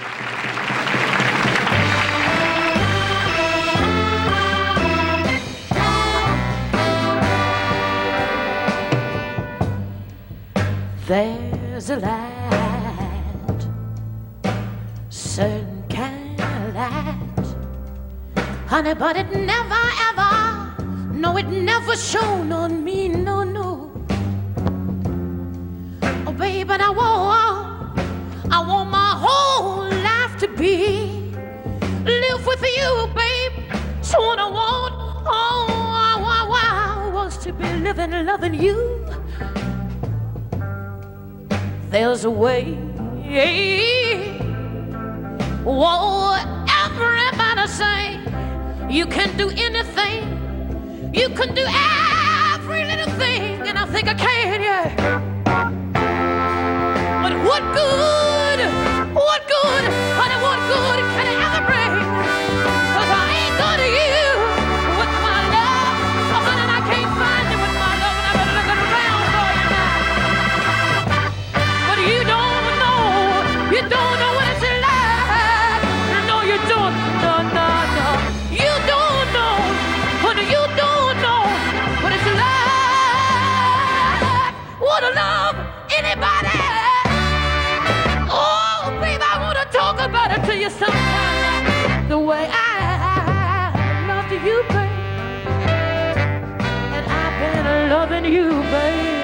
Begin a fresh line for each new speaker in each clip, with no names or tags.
There's a light, certain kind of light, honey, but it never ever, no, it never shone on me, no, no. Oh, baby, I want my whole life to be live with you, babe. So what I want, I want to be living, loving you. There's a way. Whoa, everybody say you can do anything. You can do every little thing, and I think I can, yeah. But what good, honey, what good can it ever bring? 'Cause I ain't good to you with my love. Oh, honey, I can't find you with my love, and I've been looking around for you now. But you don't know what it's like. No, you don't, no. You don't know, honey, you don't know what it's like. Wanna love anybody? Oh, baby, I wanna talk about it to you sometime. The way I love you, babe, and I've been loving you, babe.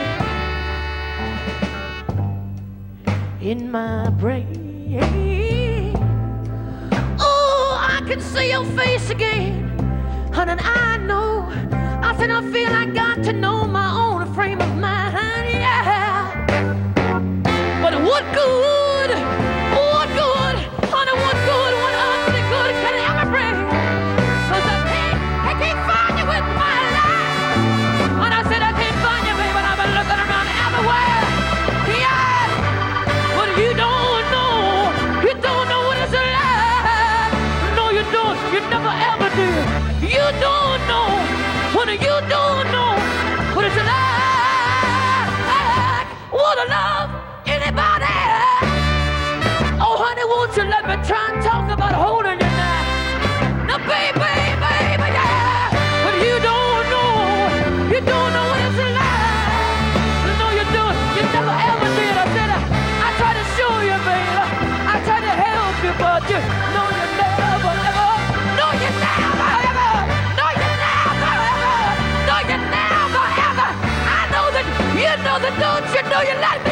In my brain, oh, I can see your face again, honey, and I know, I said I feel I got to know my own frame of mind, yeah. But what good, honey, what good, what ugly good can it ever bring? 'Cause I can't find you with my life. And I said I can't find you, baby, and I've been looking around everywhere, yeah. But you don't know what it's like. No, you don't, you never ever did. You don't know, honey, you don't know what it's like. Wanna love anybody? Oh, honey, won't you let me try and talk about holding you now? Now, baby, yeah. But you don't know what it's like. No, you don't, you never ever did. I said I tried to show you, baby. I tried to help you, but you know you never ever. No, you never ever. No, you never ever. No, you never ever. I know that you know that, don't you know you let me.